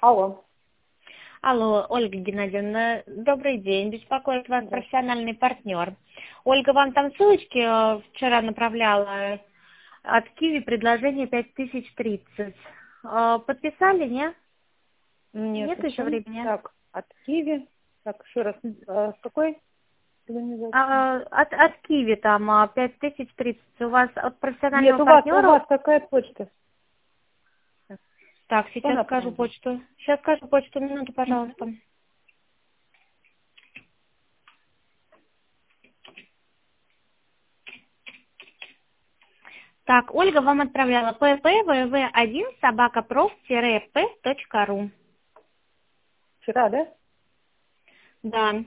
Алло. Алло, Ольга Геннадьевна, добрый день. Беспокоит вас профессиональный партнер. Ольга вам там ссылочки вчера направляла от Киви, предложение 5030. Подписали, нет? Нет Еще времени? Так, от Киви. Так, еще раз. С какой организации? От Киви там 5030. У вас от профессионального Нет, у партнера? вас какая почта? Так, Что сейчас скажу направлено? почту. Сейчас скажу почту, минуту, пожалуйста. Так, Ольга вам отправляла ppvv1 собакапроф-p.ру. Вчера, да? Да.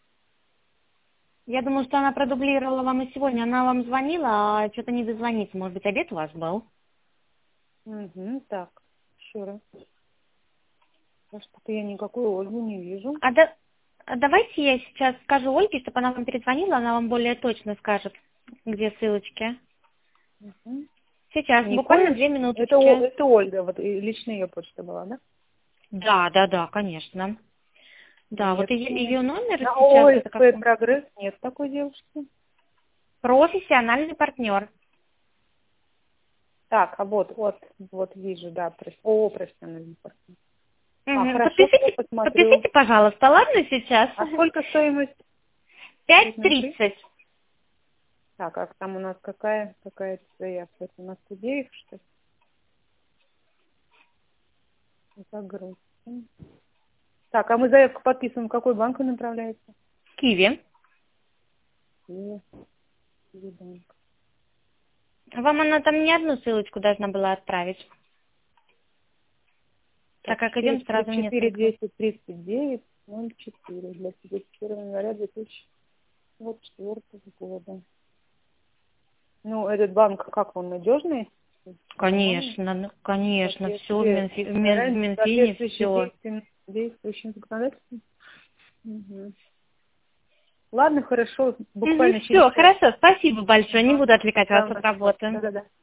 Я думаю, что она продублировала вам и сегодня. Она вам звонила, а что-то не дозвонится. Может быть, обед у вас был? Угу, так, еще раз. Что-то я никакой Ольгу не вижу. А давайте я сейчас скажу Ольге, чтобы она вам перезвонила, она вам более точно скажет, где ссылочки. Угу. Сейчас, Не буквально помнишь? 2 Это, минуточки. это Ольга, вот и лично ее почта была, да? Да, конечно. Да, вот Нет. ее номер На сейчас, это ОСП какой? прогресс нет такой девушки. Профессиональный партнер. Так, а вот вижу, да, профессиональный партнер. Угу. Хорошо, все посмотрю. Подпишите, пожалуйста, ладно, сейчас? А сколько стоимость? 5:30. Так, а там у нас какая заявка? Это у нас Тудеев, что ли? Загрузка. Так, а мы заявку подписываем, в какой банк он направляется? Киви. Банк. Вам она там не одну ссылочку должна была отправить. Так как идем сразу в 4 несколько. 239 04 для 1 января 2024 года. Ну, этот банк, как он, надежный? Конечно, все в Минфине, все. Действующим законодательством? Угу. Ладно, хорошо, буквально через Все, час. хорошо, спасибо большое, не буду отвлекать вас Да, от работы. да.